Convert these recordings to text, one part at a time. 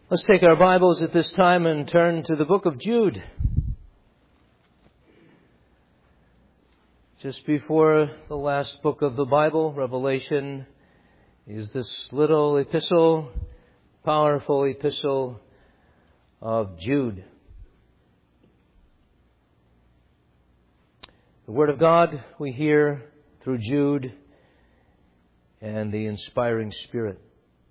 Let's take our Bibles at this time and turn to the book of Jude. Just before the last book of the Bible, Revelation, is this little epistle, powerful epistle of Jude. The Word of God we hear through Jude and the inspiring Spirit.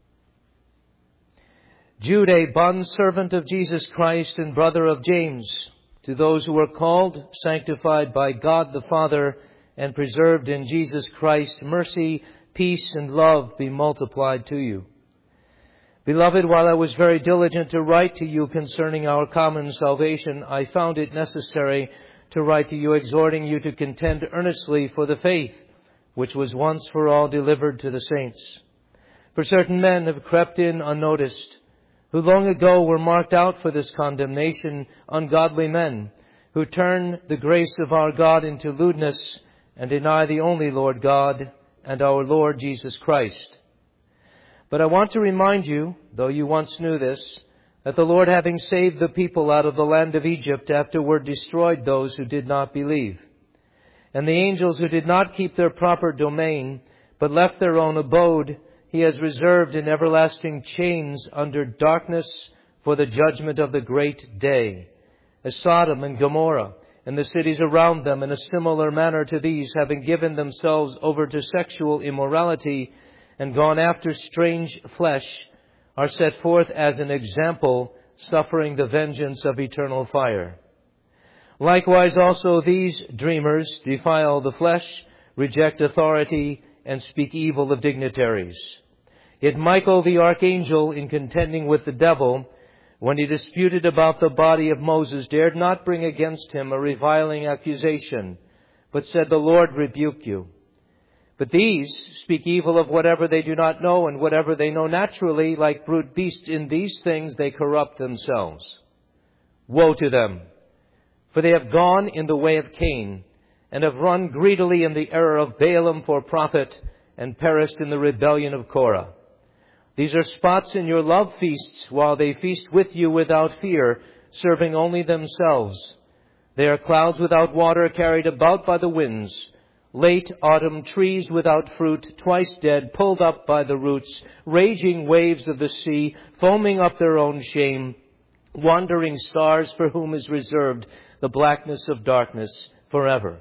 Jude, a bondservant of Jesus Christ and brother of James, to those who are called, sanctified by God the Father, and preserved in Jesus Christ, mercy, peace, and love be multiplied to you. Beloved, while I was very diligent to write to you concerning our common salvation, I found it necessary to write to you, exhorting you to contend earnestly for the faith which was once for all delivered to the saints. For certain men have crept in unnoticed, who long ago were marked out for this condemnation, ungodly men, who turn the grace of our God into lewdness and deny the only Lord God and our Lord Jesus Christ. But I want to remind you, though you once knew this, that the Lord, having saved the people out of the land of Egypt, afterward destroyed those who did not believe. And the angels who did not keep their proper domain, but left their own abode, He has reserved in everlasting chains under darkness for the judgment of the great day, as Sodom and Gomorrah and the cities around them, in a similar manner to these, having given themselves over to sexual immorality and gone after strange flesh, are set forth as an example, suffering the vengeance of eternal fire. Likewise also these dreamers defile the flesh, reject authority, and speak evil of dignitaries. Yet Michael the archangel, in contending with the devil, when he disputed about the body of Moses, dared not bring against him a reviling accusation, but said, "The Lord rebuke you." But these speak evil of whatever they do not know, and whatever they know naturally, like brute beasts, in these things they corrupt themselves. Woe to them! For they have gone in the way of Cain, and have run greedily in the error of Balaam for profit, and perished in the rebellion of Korah. These are spots in your love feasts, while they feast with you without fear, serving only themselves. They are clouds without water, carried about by the winds, late autumn trees without fruit, twice dead, pulled up by the roots, raging waves of the sea, foaming up their own shame, wandering stars for whom is reserved the blackness of darkness forever.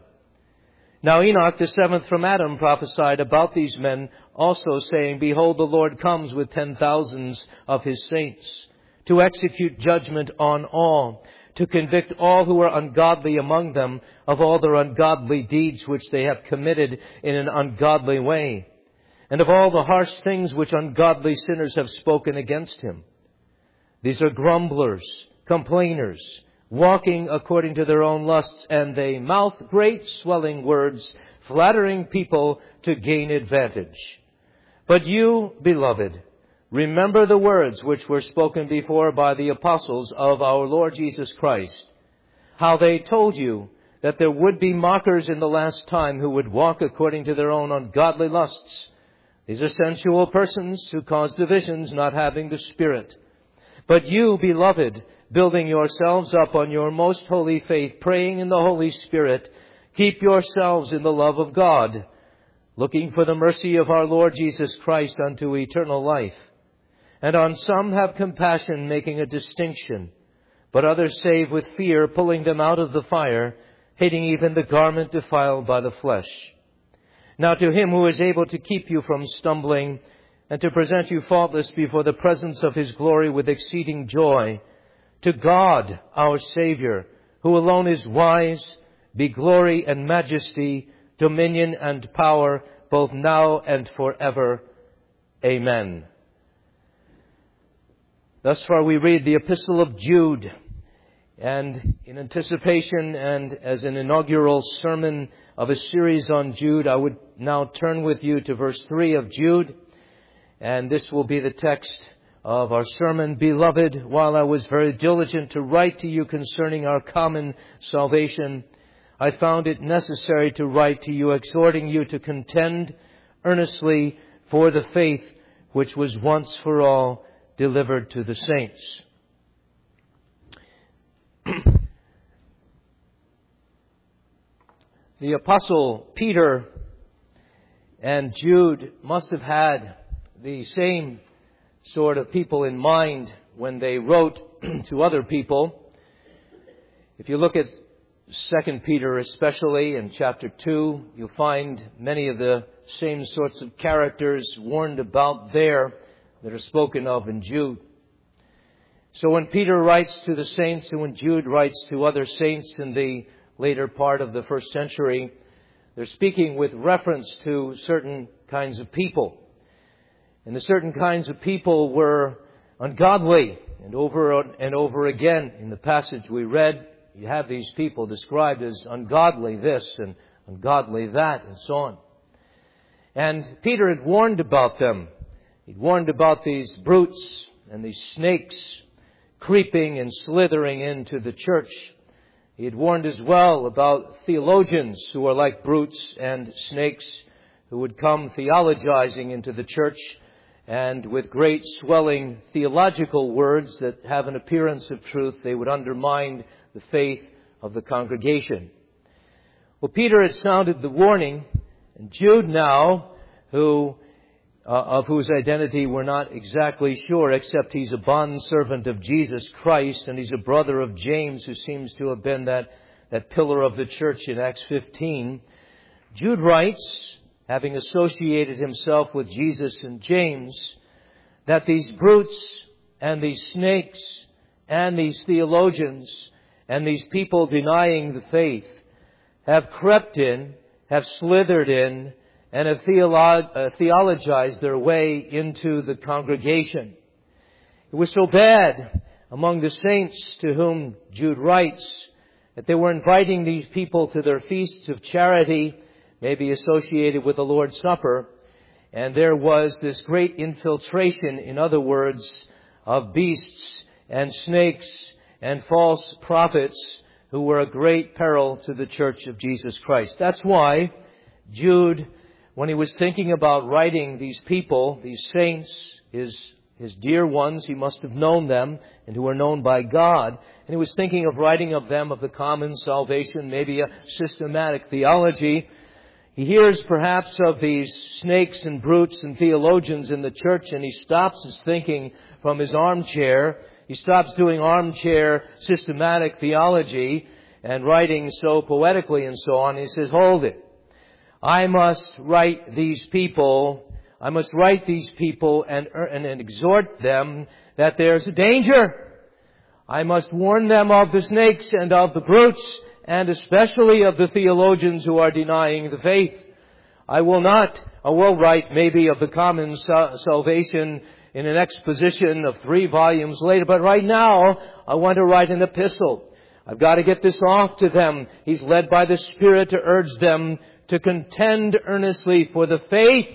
Now Enoch, the seventh from Adam, prophesied about these men also, saying, "Behold, the Lord comes with 10,000s of His saints, to execute judgment on all, to convict all who are ungodly among them of all their ungodly deeds which they have committed in an ungodly way, and of all the harsh things which ungodly sinners have spoken against Him. These are grumblers, complainers, walking according to their own lusts, and they mouth great swelling words, flattering people to gain advantage. But you, beloved, remember the words which were spoken before by the apostles of our Lord Jesus Christ, how they told you that there would be mockers in the last time who would walk according to their own ungodly lusts. These are sensual persons who cause divisions, not having the Spirit. But you, beloved, building yourselves up on your most holy faith, praying in the Holy Spirit, keep yourselves in the love of God, looking for the mercy of our Lord Jesus Christ unto eternal life. And on some have compassion, making a distinction, but others save with fear, pulling them out of the fire, hating even the garment defiled by the flesh. Now to Him who is able to keep you from stumbling, and to present you faultless before the presence of His glory with exceeding joy, to God, our Savior, who alone is wise, be glory and majesty, dominion and power, both now and forever. Amen. Thus far we read the Epistle of Jude, and in anticipation and as an inaugural sermon of a series on Jude, I would now turn with you to verse 3 of Jude, and this will be the text of our sermon. Beloved, while I was very diligent to write to you concerning our common salvation, I found it necessary to write to you, exhorting you to contend earnestly for the faith which was once for all delivered to the saints. The Apostle Peter and Jude must have had the same sort of people in mind when they wrote to other people. If you look at 2 Peter especially in chapter 2, you'll find many of the same sorts of characters warned about there that are spoken of in Jude. So when Peter writes to the saints and when Jude writes to other saints in the later part of the first century, they're speaking with reference to certain kinds of people. And the certain kinds of people were ungodly. And over again in the passage we read, you have these people described as ungodly this and ungodly that and so on. And Peter had warned about them. He'd warned about these brutes and these snakes creeping and slithering into the church. He had warned as well about theologians who are like brutes and snakes who would come theologizing into the church and with great swelling theological words that have an appearance of truth, they would undermine the faith of the congregation. Well, Peter had sounded the warning, and Jude now, of whose identity we're not exactly sure, except he's a bondservant of Jesus Christ, and he's a brother of James, who seems to have been that pillar of the church in Acts 15. Jude writes, having associated himself with Jesus and James, that these brutes and these snakes and these theologians and these people denying the faith have crept in, have slithered in, and have theologized their way into the congregation. It was so bad among the saints to whom Jude writes that they were inviting these people to their feasts of charity, maybe associated with the Lord's Supper, and there was this great infiltration, in other words, of beasts and snakes and false prophets who were a great peril to the church of Jesus Christ. That's why Jude, when he was thinking about writing these people, these saints, his dear ones, he must have known them and who were known by God, and he was thinking of writing of them of the common salvation, maybe a systematic theology. He hears perhaps of these snakes and brutes and theologians in the church, and he stops his thinking from his armchair. He stops doing armchair systematic theology and writing so poetically and so on. He says, hold it. I must write these people and exhort them that there's a danger. I must warn them of the snakes and of the brutes, and especially of the theologians who are denying the faith. I will write maybe of the common salvation in an exposition of 3 volumes later, but right now I want to write an epistle. I've got to get this off to them. He's led by the Spirit to urge them to contend earnestly for the faith.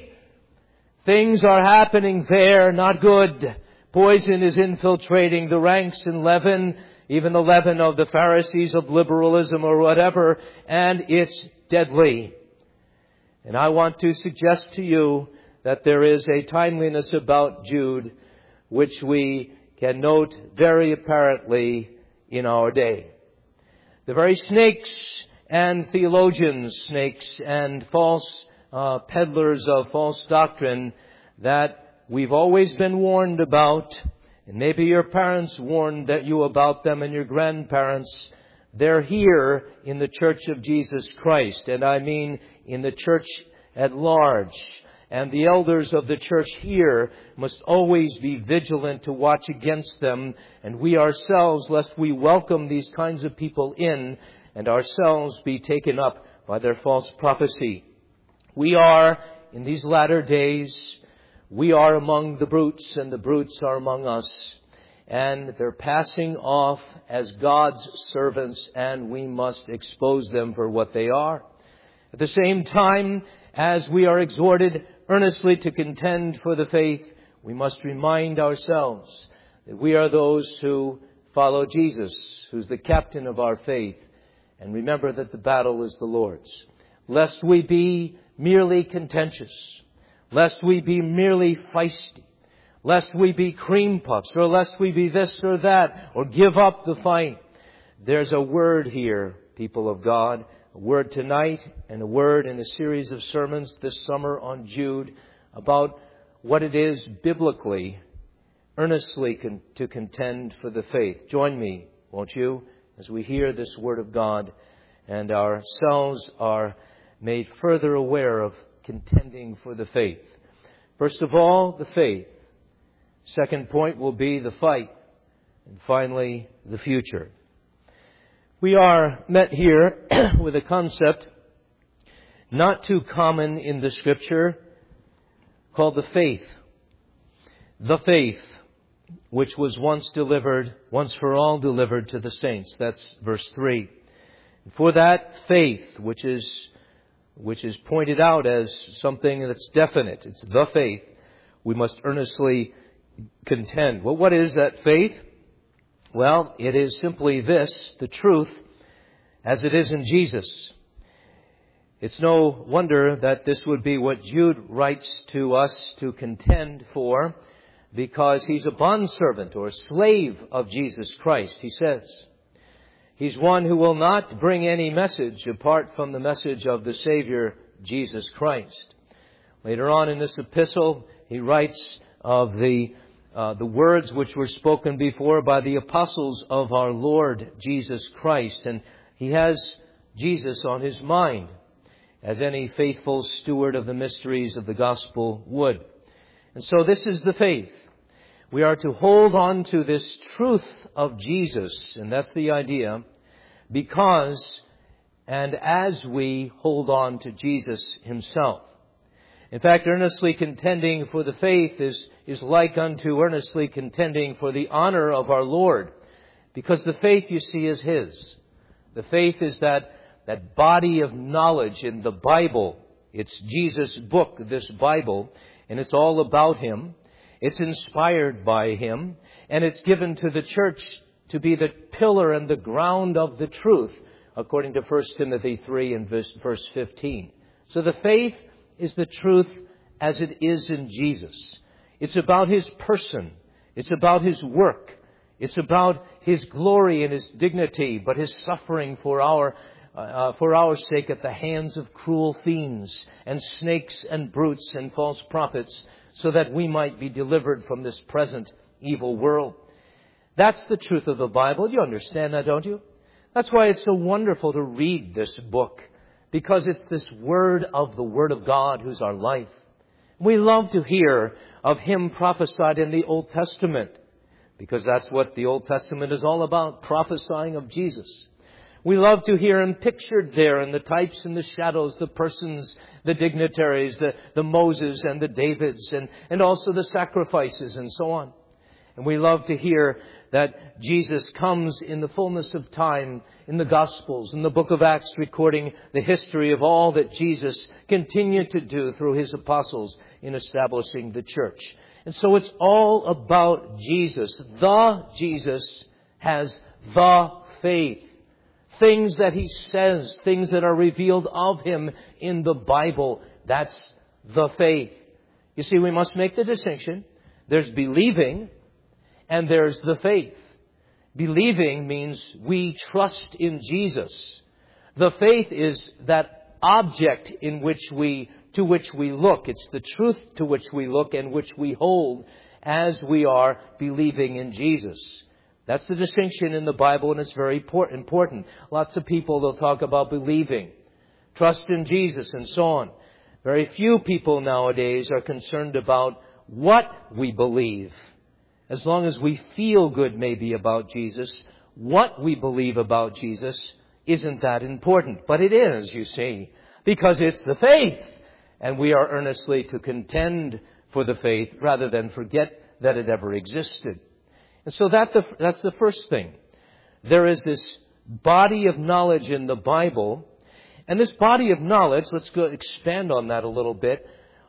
Things are happening there, not good. Poison is infiltrating the ranks and leaven, even the leaven of the Pharisees of liberalism or whatever, and it's deadly. And I want to suggest to you that there is a timeliness about Jude which we can note very apparently in our day. The very snakes and theologians, snakes and false peddlers of false doctrine that we've always been warned about, and maybe your parents warned you about them and your grandparents, they're here in the Church of Jesus Christ, and I mean in the church at large. And the elders of the church here must always be vigilant to watch against them, and we ourselves, lest we welcome these kinds of people in and ourselves be taken up by their false prophecy. We are, in these latter days, we are among the brutes, and the brutes are among us. And they're passing off as God's servants, and we must expose them for what they are. At the same time, as we are exhorted earnestly to contend for the faith, we must remind ourselves that we are those who follow Jesus, who's the captain of our faith, and remember that the battle is the Lord's. Lest we be merely contentious, lest we be merely feisty, lest we be cream puffs, or lest we be this or that, or give up the fight. There's a word here, people of God, a word tonight and a word in a series of sermons this summer on Jude about what it is biblically, earnestly to contend for the faith. Join me, won't you, as we hear this word of God and ourselves are made further aware of contending for the faith. First of all, the faith. Second point will be the fight. And finally, the future. We are met here with a concept not too common in the Scripture called the faith. The faith, which was once for all delivered to the saints. That's verse 3. For that faith, which is pointed out as something that's definite, it's the faith, we must earnestly contend. Well, what is that faith? Well, it is simply this, the truth, as it is in Jesus. It's no wonder that this would be what Jude writes to us to contend for, because he's a bondservant or slave of Jesus Christ, he says. He's one who will not bring any message apart from the message of the Savior, Jesus Christ. Later on in this epistle, he writes of the words which were spoken before by the apostles of our Lord Jesus Christ. And he has Jesus on his mind, as any faithful steward of the mysteries of the gospel would. And so this is the faith. We are to hold on to this truth of Jesus, and that's the idea, because and as we hold on to Jesus himself. In fact, earnestly contending for the faith is like unto earnestly contending for the honor of our Lord, because the faith, you see, is his. The faith is that body of knowledge in the Bible. It's Jesus' book, this Bible, and it's all about him. It's inspired by him, and it's given to the church to be the pillar and the ground of the truth, according to 1 Timothy 3 and verse 15. So the faith is the truth as it is in Jesus. It's about his person. It's about his work. It's about his glory and his dignity, but his suffering for our sake at the hands of cruel fiends and snakes and brutes and false prophets, so that we might be delivered from this present evil world. That's the truth of the Bible. You understand that, don't you? That's why it's so wonderful to read this book, because it's this word of the Word of God who's our life. We love to hear of him prophesied in the Old Testament, because that's what the Old Testament is all about, prophesying of Jesus. We love to hear him pictured there in the types and the shadows, the persons, the dignitaries, the Moses and the Davids, and also the sacrifices and so on. And we love to hear that Jesus comes in the fullness of time in the Gospels, in the book of Acts, recording the history of all that Jesus continued to do through his apostles in establishing the church. And so it's all about Jesus. The Jesus has the faith. Things that he says, things that are revealed of him in the Bible. That's the faith. You see, we must make the distinction. There's believing and there's the faith. Believing means we trust in Jesus. The faith is that object to which we look. It's the truth to which we look and which we hold as we are believing in Jesus. That's the distinction in the Bible, and it's very important. Lots of people, they'll talk about believing, trust in Jesus, and so on. Very few people nowadays are concerned about what we believe. As long as we feel good maybe about Jesus, what we believe about Jesus isn't that important. But it is, you see, because it's the faith. And we are earnestly to contend for the faith rather than forget that it ever existed. And so that's the first thing. There is this body of knowledge in the Bible. And this body of knowledge, let's go expand on that a little bit,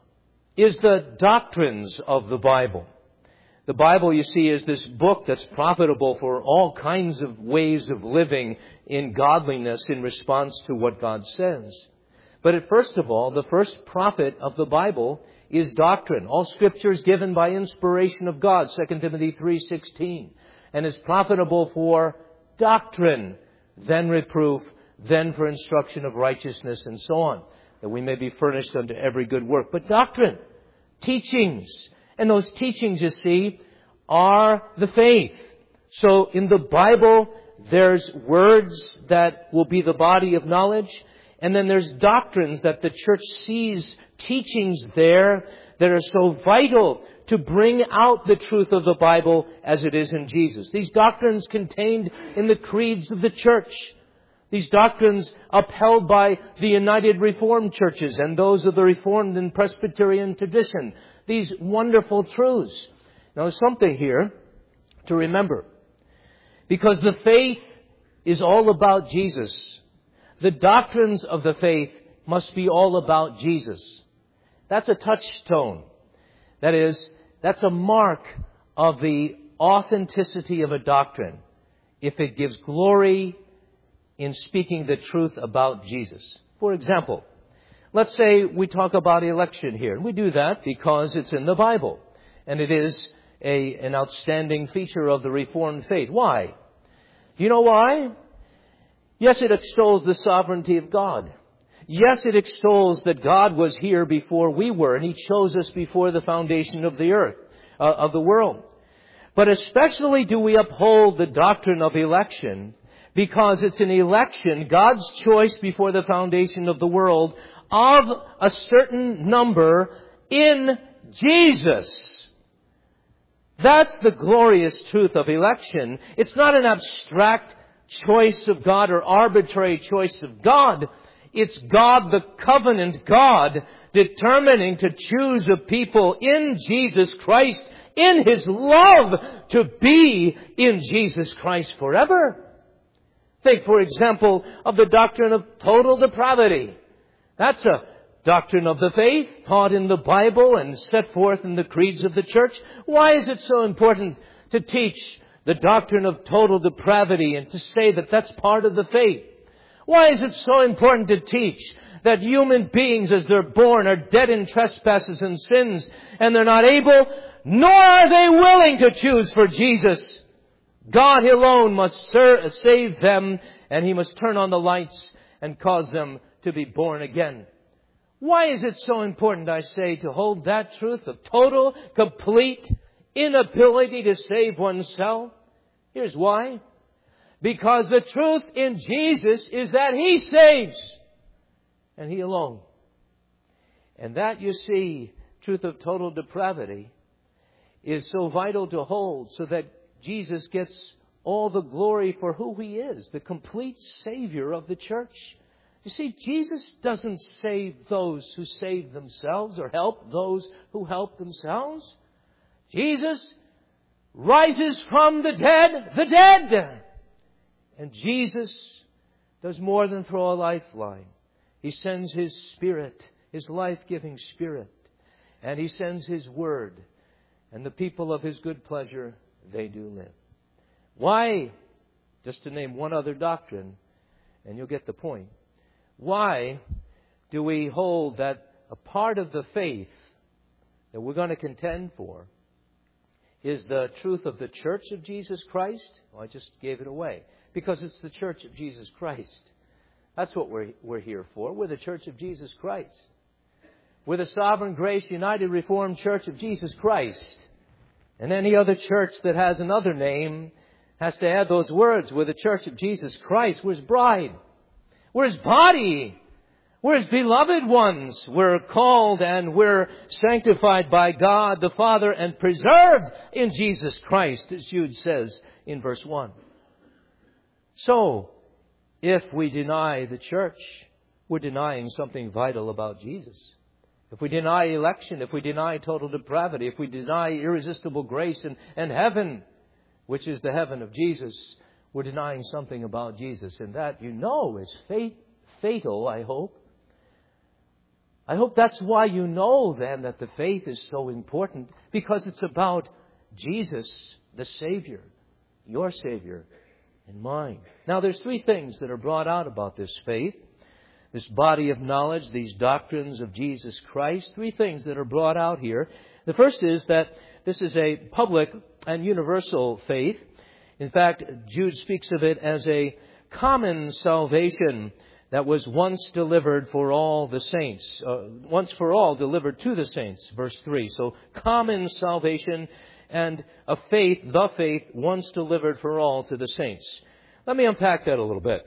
is the doctrines of the Bible. The Bible, you see, is this book that's profitable for all kinds of ways of living in godliness in response to what God says. But first of all, the first prophet of the Bible is doctrine. All Scripture is given by inspiration of God, 2 Timothy 3:16, and is profitable for doctrine, then reproof, then for instruction of righteousness, and so on, that we may be furnished unto every good work. But doctrine, teachings, and those teachings, you see, are the faith. So in the Bible, there's words that will be the body of knowledge, and then there's doctrines that the church sees, teachings there that are so vital to bring out the truth of the Bible as it is in Jesus. These doctrines contained in the creeds of the church. These doctrines upheld by the United Reformed churches and those of the Reformed and Presbyterian tradition. These wonderful truths. Now, there's something here to remember. Because the faith is all about Jesus. The doctrines of the faith must be all about Jesus. That's a touchstone. That is, that's a mark of the authenticity of a doctrine. If it gives glory in speaking the truth about Jesus. For example, let's say we talk about election here. And we do that because it's in the Bible. And it is an outstanding feature of the Reformed faith. Why? Do you know why? Yes, it extols the sovereignty of God. Yes, it extols that God was here before we were, and He chose us before the foundation of the earth, of the world. But especially do we uphold the doctrine of election, because it's an election, God's choice before the foundation of the world, of a certain number in Jesus. That's the glorious truth of election. It's not an abstract choice of God or arbitrary choice of God. It's God, the covenant God, determining to choose a people in Jesus Christ, in His love, to be in Jesus Christ forever. Think, for example, of the doctrine of total depravity. That's a doctrine of the faith taught in the Bible and set forth in the creeds of the church. Why is it so important to teach the doctrine of total depravity and to say that that's part of the faith? Why is it so important to teach that human beings as they're born are dead in trespasses and sins, and they're not able, nor are they willing to choose for Jesus? God alone must save them, and He must turn on the lights and cause them to be born again. Why is it so important, I say, to hold that truth of total, complete inability to save oneself? Here's why. Because the truth in Jesus is that He saves, and He alone. And that, you see, truth of total depravity is so vital to hold, so that Jesus gets all the glory for who He is, the complete Savior of the church. You see, Jesus doesn't save those who save themselves or help those who help themselves. Jesus rises from the dead. And Jesus does more than throw a lifeline. He sends His Spirit, His life-giving Spirit, and He sends His Word. And the people of His good pleasure, they do live. Why? Just to name one other doctrine, and you'll get the point. Why do we hold that a part of the faith that we're going to contend for is the truth of the Church of Jesus Christ? Well, I just gave it away. Because it's the Church of Jesus Christ. That's what we're here for. We're the Church of Jesus Christ. We're the Sovereign Grace United Reformed Church of Jesus Christ. And any other church that has another name has to add those words. We're the Church of Jesus Christ. We're His bride. We're His body. We're His beloved ones. We're called and we're sanctified by God the Father and preserved in Jesus Christ, as Jude says in verse 1. So, if we deny the church, we're denying something vital about Jesus. If we deny election, if we deny total depravity, if we deny irresistible grace and heaven, which is the heaven of Jesus, we're denying something about Jesus. And that, you know, is fatal, I hope. I hope that's why you know, then, that the faith is so important, because it's about Jesus, the Savior, your Savior, and mine. Now, there's three things that are brought out about this faith. this body of knowledge, these doctrines of Jesus Christ. Three things that are brought out here. The first is that this is a public and universal faith. In fact, Jude speaks of it as a common salvation that was once delivered for all the saints. Once for all delivered to the saints, verse 3. So common salvation and a faith, the faith, once delivered for all to the saints. Let me unpack that a little bit.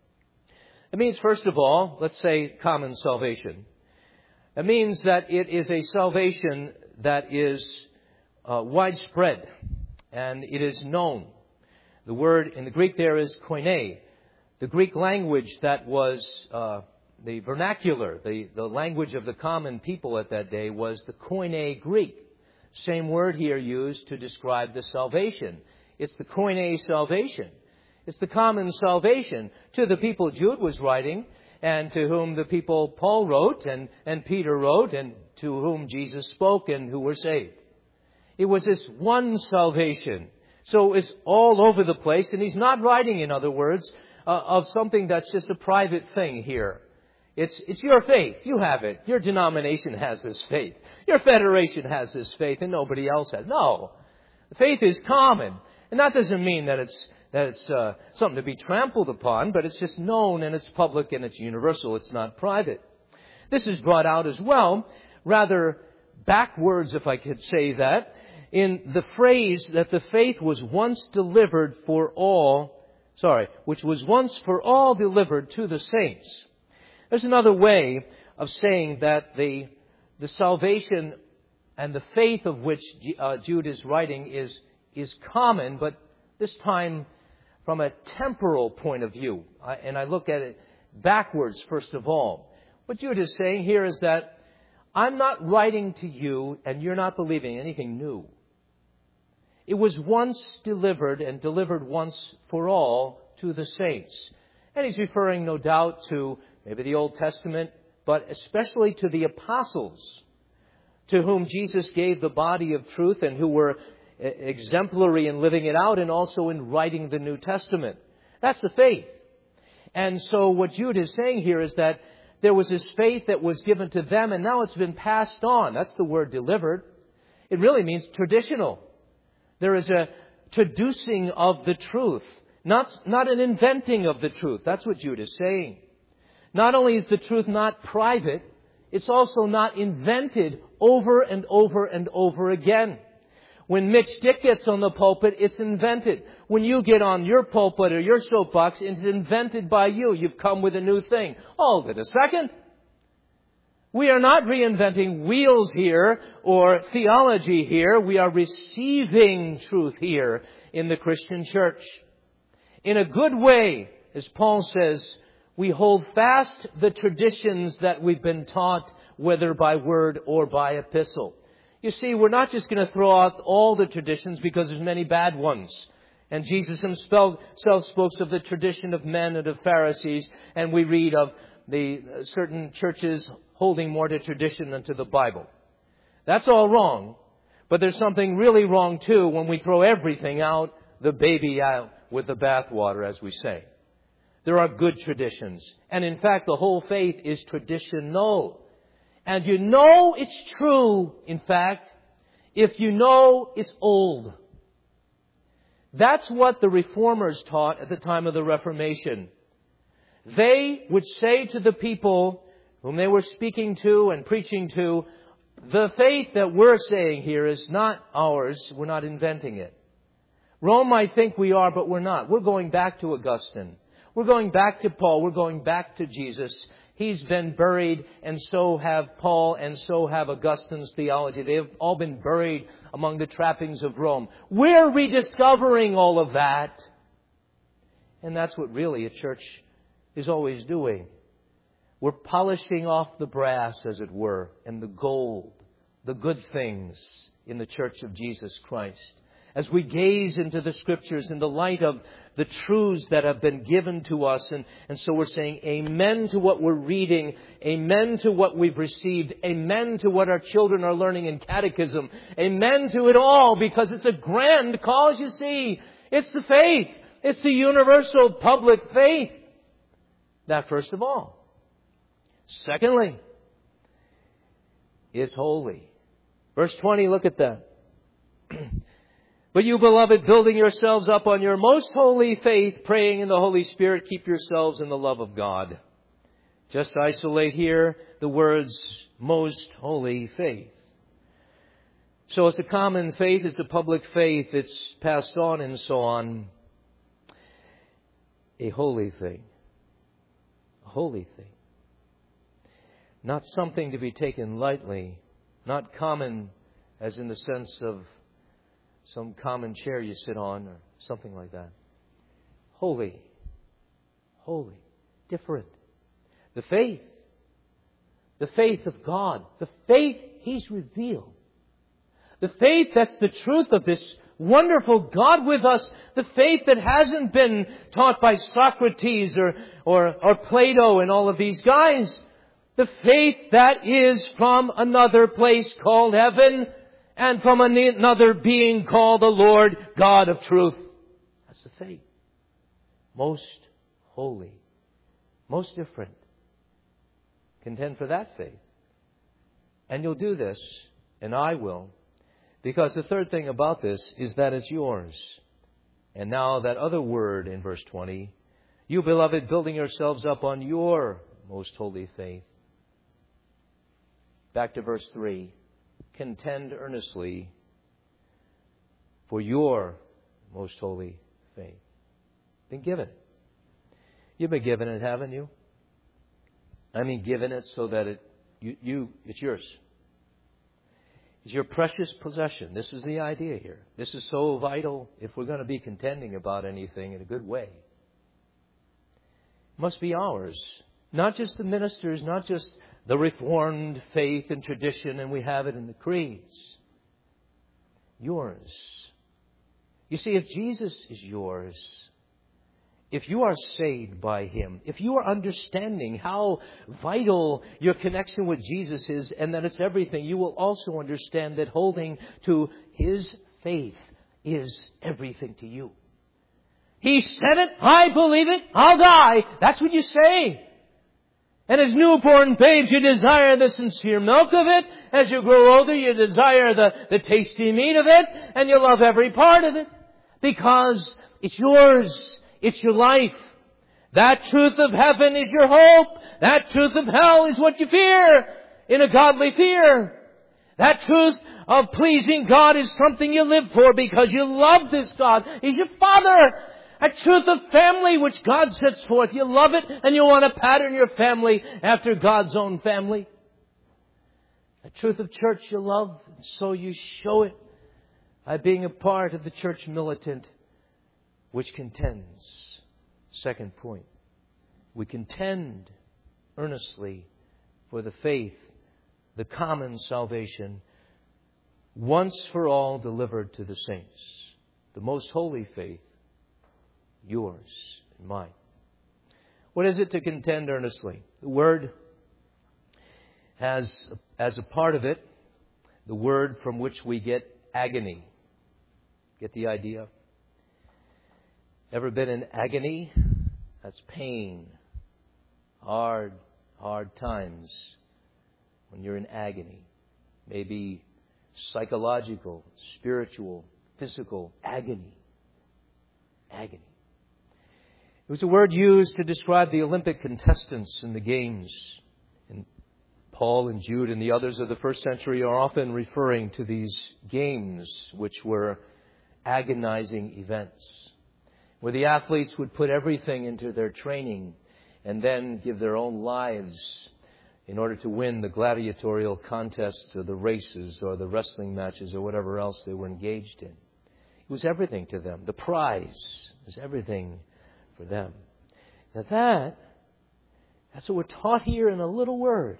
It means, first of all, let's say common salvation. It means that it is a salvation that is widespread and it is known. The word in the Greek there is koine. The Greek language that was the vernacular, the language of the common people at that day was the koine Greek. Same word here used to describe the salvation. It's the koine salvation. It's the common salvation to the people Jude was writing and to whom the people Paul wrote and Peter wrote and to whom Jesus spoke and who were saved. It was this one salvation. So it's all over the place, and he's not writing, in other words, of something that's just a private thing here. It's your faith. You have it. Your denomination has this faith. Your federation has this faith, and nobody else has. No. The faith is common. And that doesn't mean that it's something to be trampled upon, but it's just known, and it's public, and it's universal. It's not private. This is brought out as well, rather backwards, if I could say that, in the phrase that the faith was once delivered for all, which was once for all delivered to the saints. There's another way of saying that the salvation and the faith of which Jude is writing is common, but this time from a temporal point of view. And I look at it backwards, first of all. What Jude is saying here is that I'm not writing to you and you're not believing anything new. It was once delivered and delivered once for all to the saints. And he's referring, no doubt, to maybe the Old Testament, but especially to the apostles, to whom Jesus gave the body of truth and who were exemplary in living it out and also in writing the New Testament. That's the faith. And so what Jude is saying here is that there was this faith that was given to them and now it's been passed on. That's the word delivered. It really means traditional. There is a traducing of the truth, not an inventing of the truth. That's what Jude is saying. Not only is the truth not private, it's also not invented over and over and over again. When Mitch Dick gets on the pulpit, it's invented. When you get on your pulpit or your soapbox, it's invented by you. You've come with a new thing. Hold it a second. We are not reinventing wheels here or theology here. We are receiving truth here in the Christian church. In a good way, as Paul says, we hold fast the traditions that we've been taught, whether by word or by epistle. You see, we're not just going to throw out all the traditions because there's many bad ones. And Jesus himself spoke of the tradition of men and of Pharisees, and we read of the certain churches holding more to tradition than to the Bible. That's all wrong. But there's something really wrong too when we throw everything out, the baby out with the bathwater, as we say. There are good traditions. And in fact, the whole faith is traditional. And you know it's true, in fact, if you know it's old. That's what the Reformers taught at the time of the Reformation. They would say to the people whom they were speaking to and preaching to, the faith that we're saying here is not ours. We're not inventing it. Rome might think we are, but we're not. We're going back to Augustine. We're going back to Paul. We're going back to Jesus. He's been buried, and so have Paul, and so have Augustine's theology. They've all been buried among the trappings of Rome. We're rediscovering all of that. And that's what really a church is always doing. We're polishing off the brass, as it were, and the gold, the good things in the church of Jesus Christ. As we gaze into the Scriptures in the light of the truths that have been given to us. And so we're saying amen to what we're reading, amen to what we've received, amen to what our children are learning in catechism, amen to it all, because it's a grand cause, you see. It's the faith. It's the universal public faith. That first of all. Secondly, it's holy. Verse 20, look at that. But you, beloved, building yourselves up on your most holy faith, praying in the Holy Spirit, keep yourselves in the love of God. Just isolate here the words, most holy faith. So it's a common faith, it's a public faith, it's passed on and so on. A holy thing. A holy thing. Not something to be taken lightly. Not common as in the sense of some common chair you sit on or something like that. Holy. Holy. Different. The faith. The faith of God. The faith He's revealed. The faith that's the truth of this wonderful God with us. The faith that hasn't been taught by Socrates or Plato and all of these guys. The faith that is from another place called heaven and from another being called the Lord God of truth. That's the faith. Most holy. Most different. Contend for that faith. And you'll do this, and I will. Because the third thing about this is that it's yours. And now that other word in verse 20. You, beloved, building yourselves up on your most holy faith. Back to verse 3. Contend earnestly for your most holy faith. Been given it. You've been given it, haven't you? I mean, given it so that it's yours. It's your precious possession. This is the idea here. This is so vital if we're going to be contending about anything in a good way. It must be ours. Not just the ministers, not just the Reformed faith and tradition, and we have it in the creeds. Yours. You see, if Jesus is yours, if you are saved by Him, if you are understanding how vital your connection with Jesus is and that it's everything, you will also understand that holding to His faith is everything to you. He said it, I believe it, I'll die. That's what you say. And as newborn babes, you desire the sincere milk of it. As you grow older, you desire the tasty meat of it. And you love every part of it. Because it's yours. It's your life. That truth of heaven is your hope. That truth of hell is what you fear in a godly fear. That truth of pleasing God is something you live for because you love this God. He's your Father. A truth of family which God sets forth. You love it and you want to pattern your family after God's own family. A truth of church you love, and so you show it by being a part of the church militant which contends. Second point. We contend earnestly for the faith, the common salvation, once for all delivered to the saints. The most holy faith. Yours and mine. What is it to contend earnestly? The word has, as a part of it, the word from which we get agony. Get the idea? Ever been in agony? That's pain. Hard times when you're in agony. Maybe psychological, spiritual, physical agony. Agony. It was a word used to describe the Olympic contestants in the games. And Paul and Jude and the others of the first century are often referring to these games, which were agonizing events, where the athletes would put everything into their training and then give their own lives in order to win the gladiatorial contests or the races or the wrestling matches or whatever else they were engaged in. It was everything to them. The prize was everything for them. Now that's what we're taught here in a little word.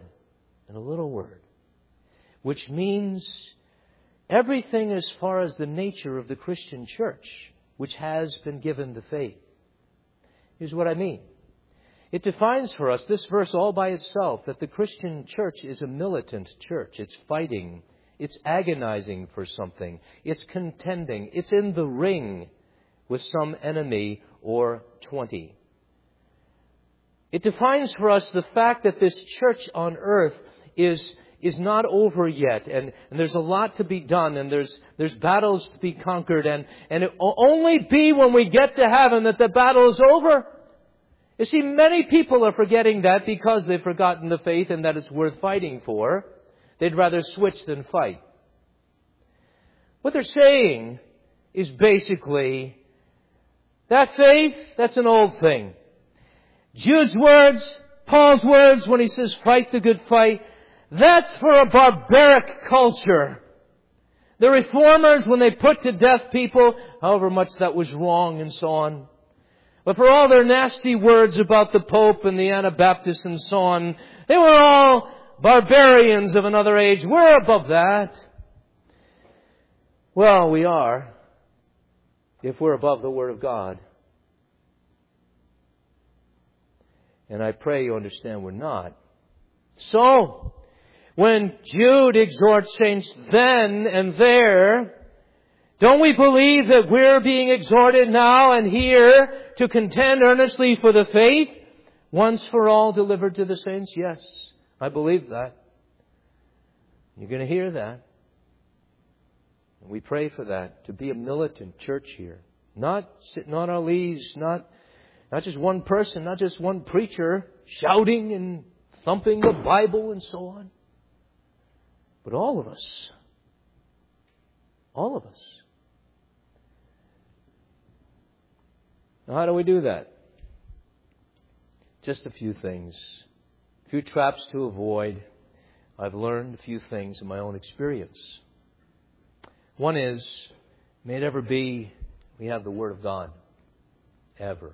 Which means everything as far as the nature of the Christian church, which has been given the faith. Here's what I mean. It defines for us, this verse all by itself, that the Christian church is a militant church. It's fighting. It's agonizing for something. It's contending. It's in the ring with some enemy or 20. It defines for us the fact that this church on earth is not over yet, and there's a lot to be done, and there's battles to be conquered, and it will only be when we get to heaven that the battle is over. You see, many people are forgetting that because they've forgotten the faith and that it's worth fighting for. They'd rather switch than fight. What they're saying is basically, that faith, that's an old thing. Jude's words, Paul's words when he says fight the good fight, that's for a barbaric culture. The reformers, when they put to death people, however much that was wrong and so on. But for all their nasty words about the Pope and the Anabaptists and so on, they were all barbarians of another age. We're above that. Well, we are, if we're above the Word of God. And I pray you understand we're not. So, when Jude exhorts saints then and there, don't we believe that we're being exhorted now and here to contend earnestly for the faith, once for all delivered to the saints? Yes, I believe that. You're going to hear that. And we pray for that, to be a militant church here. Not sitting on our leaves, not just one person, not just one preacher shouting and thumping the Bible and so on. But all of us. All of us. Now, how do we do that? Just a few things. A few traps to avoid. I've learned a few things in my own experience. One is, may it ever be, we have the Word of God. Ever.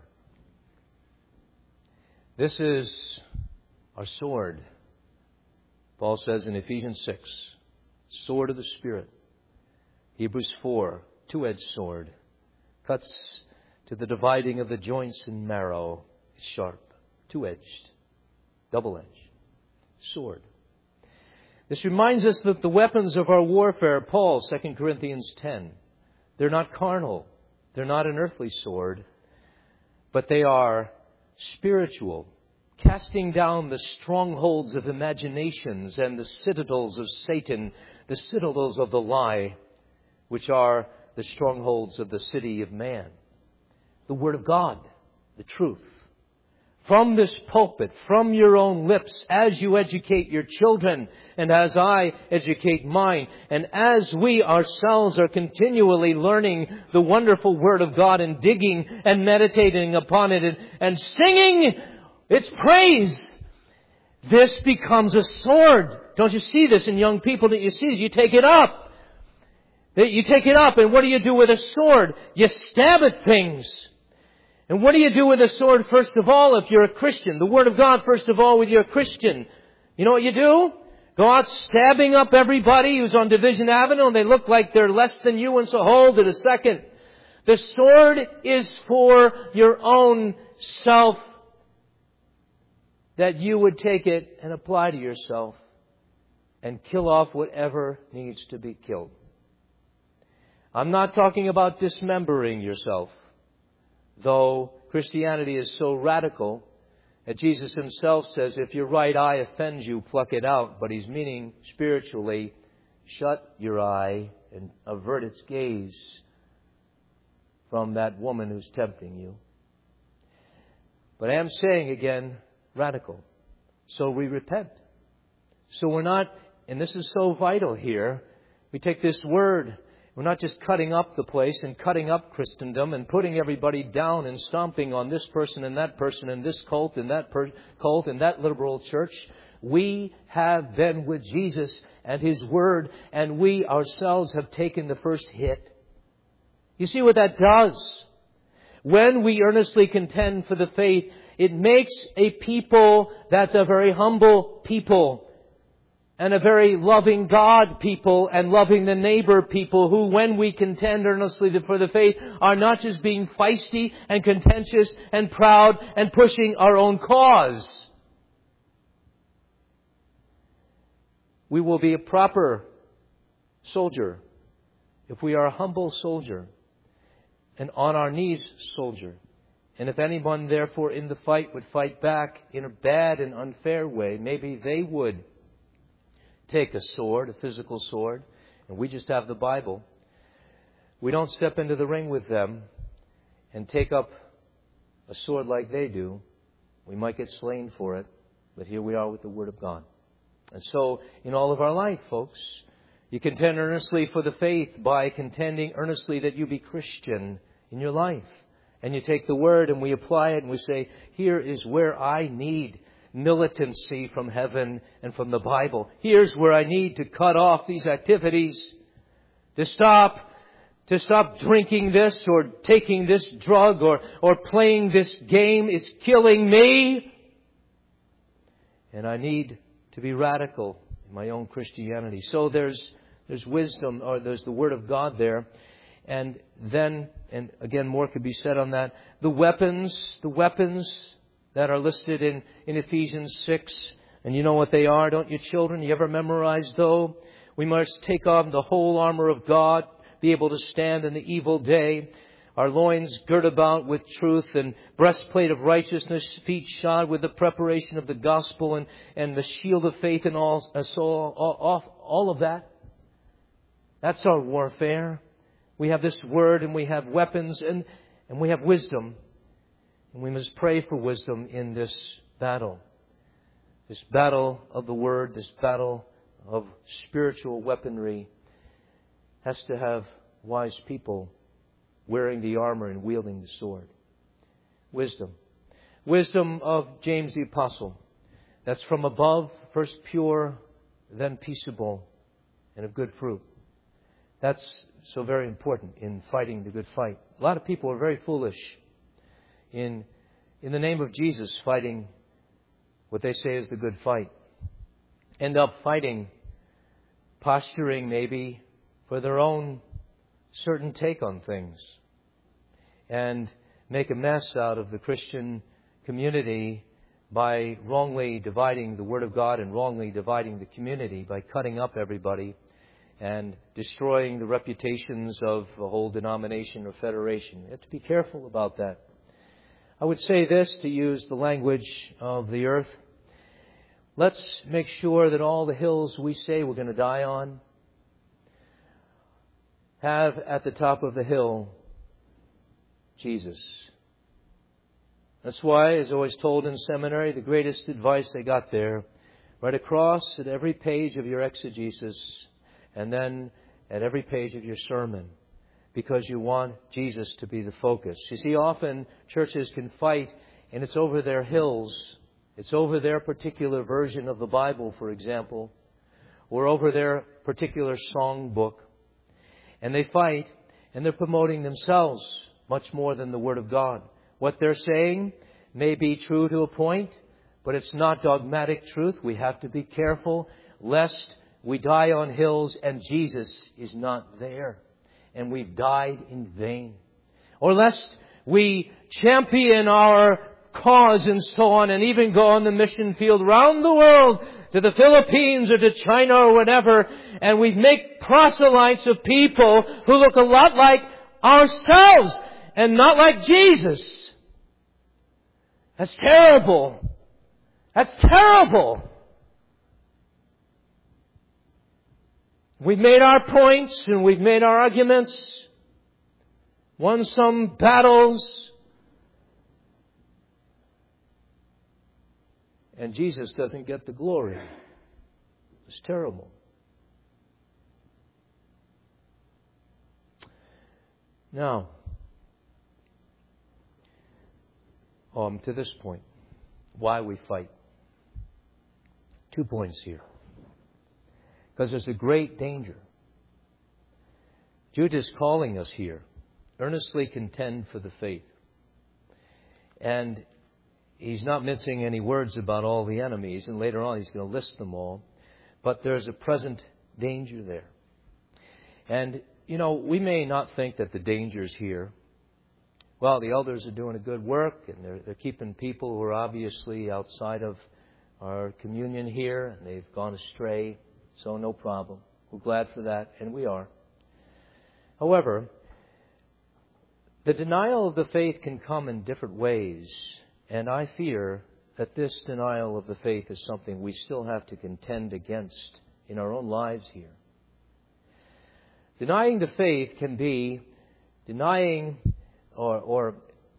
This is our sword. Paul says in Ephesians 6, sword of the Spirit. Hebrews 4, two-edged sword. Cuts to the dividing of the joints and marrow. It's sharp. Two-edged. Double-edged. Sword. This reminds us that the weapons of our warfare, Paul, 2 Corinthians 10, they're not carnal. They're not an earthly sword. But they are spiritual. Casting down the strongholds of imaginations and the citadels of Satan, the citadels of the lie, which are the strongholds of the city of man. The Word of God, the truth. From this pulpit, from your own lips, as you educate your children, and as I educate mine, and as we ourselves are continually learning the wonderful Word of God and digging and meditating upon it and singing its praise, this becomes a sword. Don't you see this in young people? That you see this? You take it up. You take it up, and what do you do with a sword? You stab at things. And what do you do with a sword, first of all, if you're a Christian? The Word of God, first of all, when you're a Christian. You know what you do? Go out stabbing up everybody who's on Division Avenue and they look like they're less than you, and so hold it a second. The sword is for your own self, that you would take it and apply to yourself and kill off whatever needs to be killed. I'm not talking about dismembering yourself, though Christianity is so radical that Jesus Himself says, if your right eye offends you, pluck it out. But He's meaning spiritually, shut your eye and avert its gaze from that woman who's tempting you. But I am saying again, radical. So we repent. So we're not, and this is so vital here, we take this word. We're not just cutting up the place and cutting up Christendom and putting everybody down and stomping on this person and that person and this cult and that cult and that liberal church. We have been with Jesus and His Word, and we ourselves have taken the first hit. You see what that does? When we earnestly contend for the faith, it makes a people that's a very humble people. And a very loving God people and loving the neighbor people who, when we contend earnestly for the faith, are not just being feisty and contentious and proud and pushing our own cause. We will be a proper soldier if we are a humble soldier, and on our knees soldier, And if anyone, therefore, in the fight would fight back in a bad and unfair way, maybe they would take a sword, a physical sword, and we just have the Bible. We don't step into the ring with them and take up a sword like they do. We might get slain for it, but here we are with the Word of God. And so, in all of our life, folks, you contend earnestly for the faith by contending earnestly that you be Christian in your life. And you take the Word and we apply it and we say, here is where I need militancy from heaven and from the Bible. Here's where I need to cut off these activities, to stop drinking this or taking this drug or playing this game. It's killing me. And I need to be radical in my own Christianity. So there's wisdom, or there's the Word of God there. And then, and again, more could be said on that. The weapons that are listed in Ephesians 6. And you know what they are, don't you, children? You ever memorize those? We must take on the whole armor of God, be able to stand in the evil day. Our loins girt about with truth, and breastplate of righteousness, feet shod with the preparation of the gospel, and the shield of faith, and all of that. That's our warfare. We have this Word, and we have weapons, and we have wisdom. And we must pray for wisdom in this battle. This battle of the Word, this battle of spiritual weaponry, has to have wise people wearing the armor and wielding the sword. Wisdom. Wisdom of James the Apostle. That's from above, first pure, then peaceable, and of good fruit. That's so very important in fighting the good fight. A lot of people are very foolish in the name of Jesus fighting what they say is the good fight. End up fighting, posturing maybe for their own certain take on things, and make a mess out of the Christian community by wrongly dividing the Word of God and wrongly dividing the community by cutting up everybody and destroying the reputations of a whole denomination or federation. You have to be careful about that. I would say this, to use the language of the earth. Let's make sure that all the hills we say we're going to die on have at the top of the hill Jesus. That's why, as always told in seminary, the greatest advice they got there, right across at every page of your exegesis, and then at every page of your sermon, because you want Jesus to be the focus. You see, often churches can fight, and it's over their hills. It's over their particular version of the Bible, for example, or over their particular songbook. And they fight, and they're promoting themselves much more than the Word of God. What they're saying may be true to a point, but it's not dogmatic truth. We have to be careful lest we die on hills and Jesus is not there, and we've died in vain. Or lest we champion our cause and so on, and even go on the mission field around the world, to the Philippines or to China or whatever, and we make proselytes of people who look a lot like ourselves and not like Jesus. That's terrible. That's terrible. We've made our points and we've made our arguments, won some battles, and Jesus doesn't get the glory. It's terrible. Now, to this point, why we fight. 2 points here. Because there's a great danger. Jude is calling us here, earnestly contend for the faith. And he's not mincing any words about all the enemies, and later on he's going to list them all. But there's a present danger there. And, we may not think that the danger's here. Well, the elders are doing a good work, and they're keeping people who are obviously outside of our communion here, and they've gone astray, so no problem. We're glad for that, and we are. However, The denial of the faith can come in different ways, and I fear that this denial of the faith is something we still have to contend against in our own lives here. Denying the faith can be denying or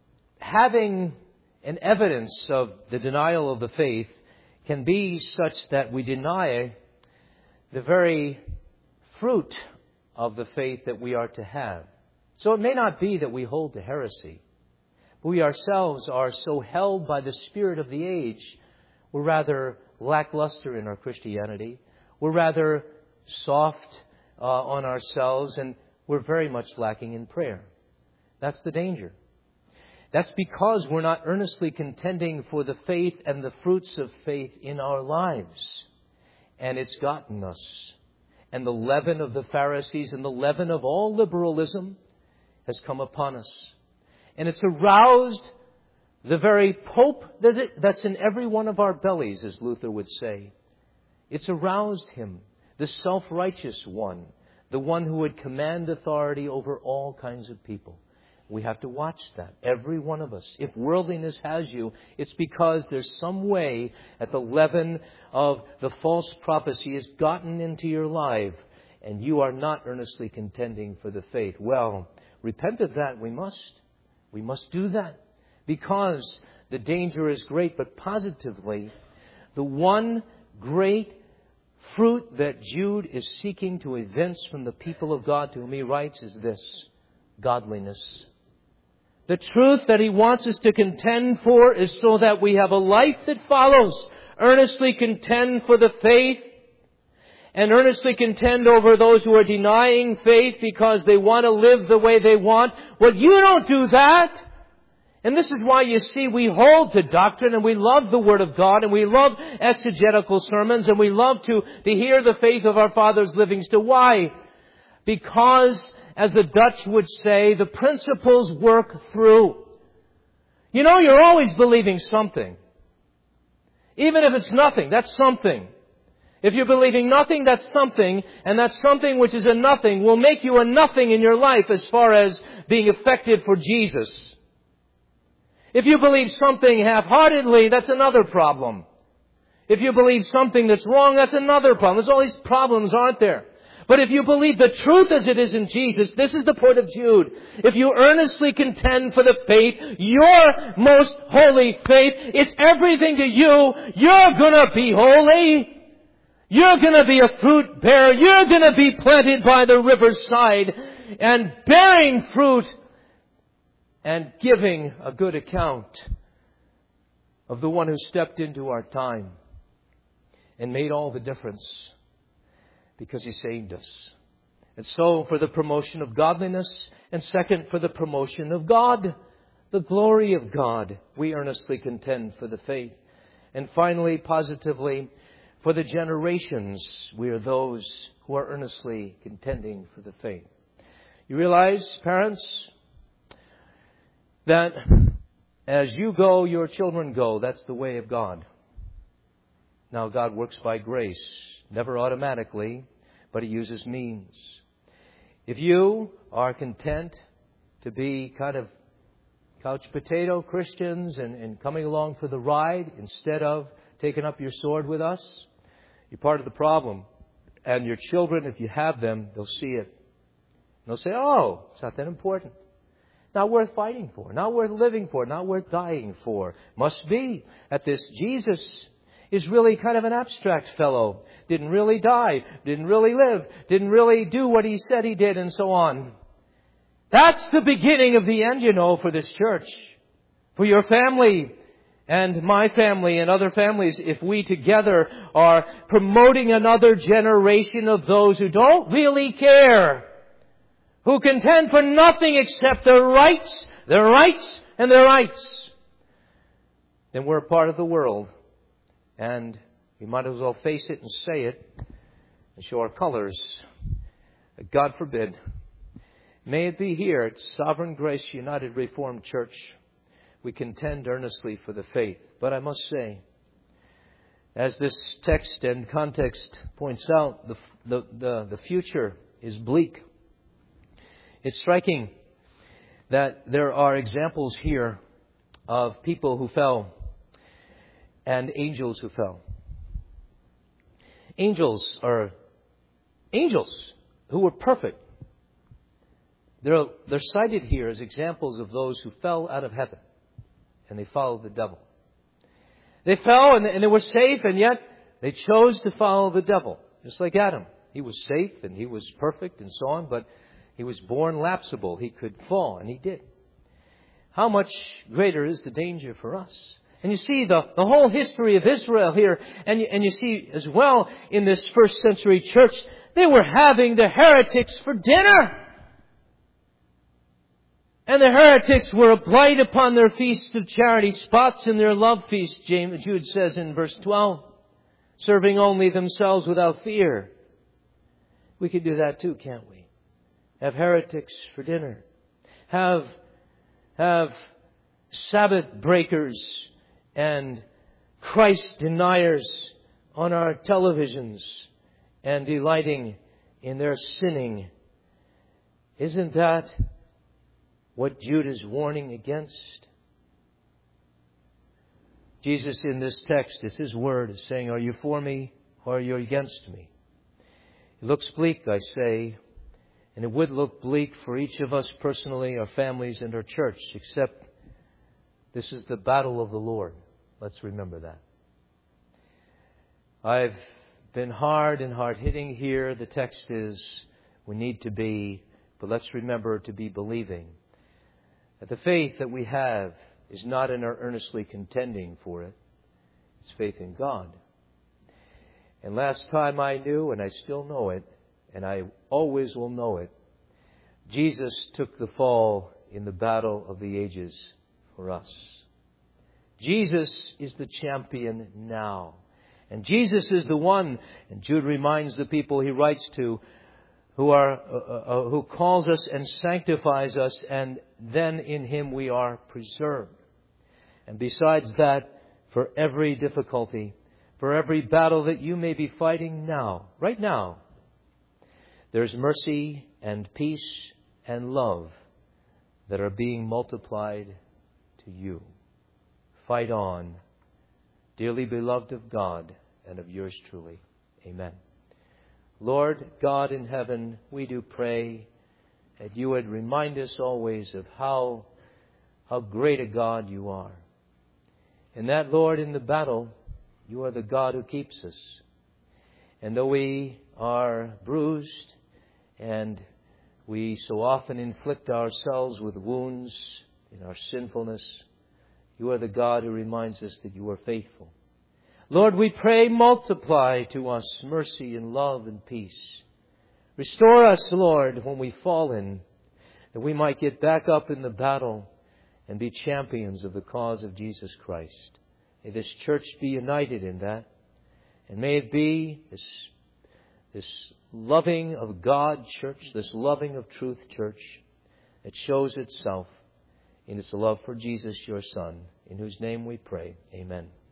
having an evidence of the denial of the faith can be such that we deny the very fruit of the faith that we are to have. So it may not be that we hold to heresy. We ourselves are so held by the spirit of the age, we're rather lackluster in our Christianity. We're rather soft on ourselves, and we're very much lacking in prayer. That's the danger. That's because we're not earnestly contending for the faith and the fruits of faith in our lives. And it's gotten us. And the leaven of the Pharisees and the leaven of all liberalism has come upon us. And it's aroused the very Pope that's in every one of our bellies, as Luther would say. It's aroused him, the self-righteous one, the one who would command authority over all kinds of people. We have to watch that, every one of us. If worldliness has you, it's because there's some way that the leaven of the false prophecy has gotten into your life, and you are not earnestly contending for the faith. Well, repent of that, we must. We must do that because the danger is great. But positively, the one great fruit that Jude is seeking to evince from the people of God to whom he writes is this: godliness. The truth that he wants us to contend for is so that we have a life that follows. Earnestly contend for the faith, and earnestly contend over those who are denying faith because they want to live the way they want. Well, you don't do that. And this is why you see we hold to doctrine, and we love the Word of God, and we love exegetical sermons, and we love to hear the faith of our fathers living still. Why? Because, as the Dutch would say, the principles work through. You know, you're always believing something. Even if it's nothing, that's something. If you're believing nothing, that's something, and that something which is a nothing will make you a nothing in your life as far as being effective for Jesus. If you believe something half-heartedly, that's another problem. If you believe something that's wrong, that's another problem. There's all these problems, aren't there? But if you believe the truth as it is in Jesus, this is the point of Jude. If you earnestly contend for the faith, your most holy faith, it's everything to you. You're gonna be holy. You're going to be a fruit bearer. You're going to be planted by the riverside and bearing fruit and giving a good account of the one who stepped into our time and made all the difference because he saved us. And so for the promotion of godliness, and second, for the promotion of God, the glory of God, we earnestly contend for the faith. And finally, positively, for the generations, we are those who are earnestly contending for the faith. You realize, parents, that as you go, your children go. That's the way of God. Now, God works by grace, never automatically, but He uses means. If you are content to be kind of couch potato Christians and coming along for the ride instead of taking up your sword with us, you're part of the problem. And your children, if you have them, they'll see it. They'll say, oh, it's not that important. Not worth fighting for. Not worth living for. Not worth dying for. Must be that this Jesus is really kind of an abstract fellow. Didn't really die. Didn't really live. Didn't really do what He said He did, and so on. That's the beginning of the end, you know, for this church. For your family. And my family and other families, if we together are promoting another generation of those who don't really care, who contend for nothing except their rights, and their rights, then we're a part of the world. And we might as well face it and say it and show our colors. God forbid. May it be here at Sovereign Grace United Reformed Church we contend earnestly for the faith. But I must say, as this text and context points out, the future is bleak. It's striking that there are examples here of people who fell and angels who fell. Angels are angels who were perfect. They're cited here as examples of those who fell out of heaven and they followed the devil. They fell and they were safe, and yet they chose to follow the devil. Just like Adam. He was safe and he was perfect and so on, but he was born lapsable. He could fall, and he did. How much greater is the danger for us? And you see the whole history of Israel here, and you see as well in this first century church, they were having the heretics for dinner. And the heretics were a blight upon their feasts of charity, spots in their love feast, Jude says in verse 12, serving only themselves without fear. We could do that too, can't we? Have heretics for dinner. Have Sabbath breakers and Christ deniers on our televisions and delighting in their sinning. Isn't that what Jude is warning against? Jesus in this text, it's His word, is saying, are you for me or are you against me? It looks bleak, I say, and it would look bleak for each of us personally, our families, and our church, except this is the battle of the Lord. Let's remember that. I've been hard and hard-hitting here. The text is, we need to be, but let's remember to be believing. That the faith that we have is not in our earnestly contending for it. It's faith in God. And last time I knew, and I still know it, and I always will know it, Jesus took the fall in the battle of the ages for us. Jesus is the champion now. And Jesus is the one, and Jude reminds the people he writes to, who calls us and sanctifies us, and then in Him we are preserved. And besides that, for every difficulty, for every battle that you may be fighting now, right now, there's mercy and peace and love that are being multiplied to you. Fight on, dearly beloved of God and of yours truly. Amen. Lord God in heaven, we do pray that you would remind us always of how great a God you are. And that, Lord, in the battle, you are the God who keeps us. And though we are bruised and we so often inflict ourselves with wounds in our sinfulness, you are the God who reminds us that you are faithful. Lord, we pray, multiply to us mercy and love and peace. Restore us, Lord, when we've fallen, that we might get back up in the battle and be champions of the cause of Jesus Christ. May this church be united in that. And may it be this loving of God church, this loving of truth church, that shows itself in its love for Jesus, your Son, in whose name we pray. Amen.